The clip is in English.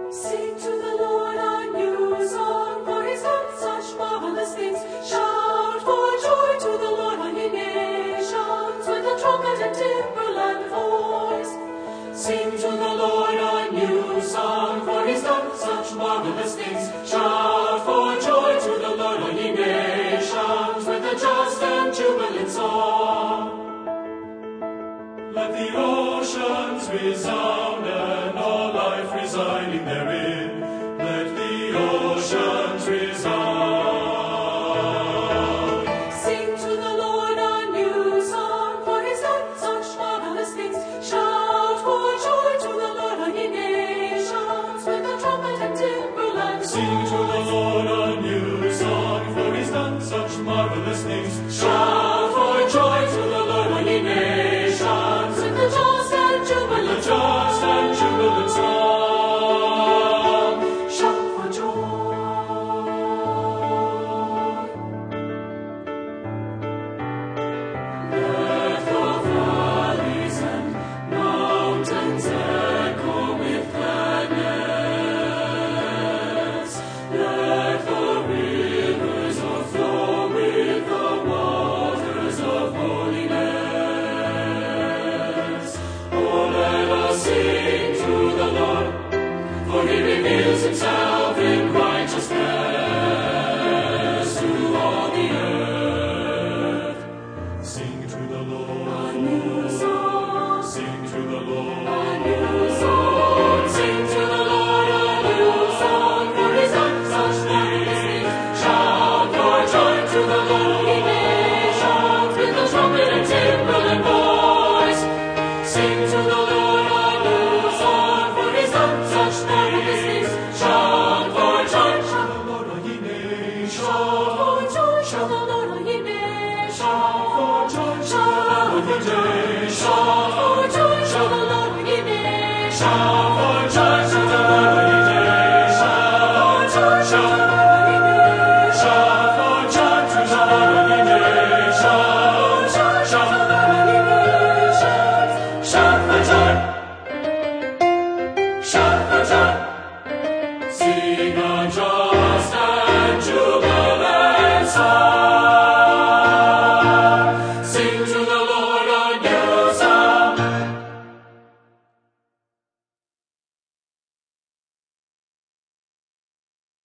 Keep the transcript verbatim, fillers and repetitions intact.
Sing to the Lord a new song, for He's done such marvelous things. Shout for joy to the Lord, all ye nations, with the trumpet and timbrel and voice. Sing to the Lord a new song, for He's done such marvelous things. Shout for joy to the Lord, all ye nations, with a just and jubilant song. Let the oceans resound and all life residing therein. Let the oceans resound. Sing to the Lord a new song, for He's done such marvelous things. Shout for joy to the Lord, all ye nations, with the trumpet and timbrel and voice. Sing to the Lord a new song, for He's done such marvelous things. Shout for joy to the Lord, all ye nations, with the just and jubilant, just and jubilant song. Shout for joy. Let the valleys and mountains echo with gladness. Let the rivers overflow with the waters of holiness. Sing to the Lord, for He reveals Himself in righteousness to all the earth. Sing to the Lord a new song. Sing to the Lord a new song. Sing to the Lord a new song, for He's done such marvelous things. Shout for joy to the Lord, ye nations, with the trumpet and timbrel and voice. Sing to the Lord. Shout for joy, shout for joy, shout for joy, shout for joy.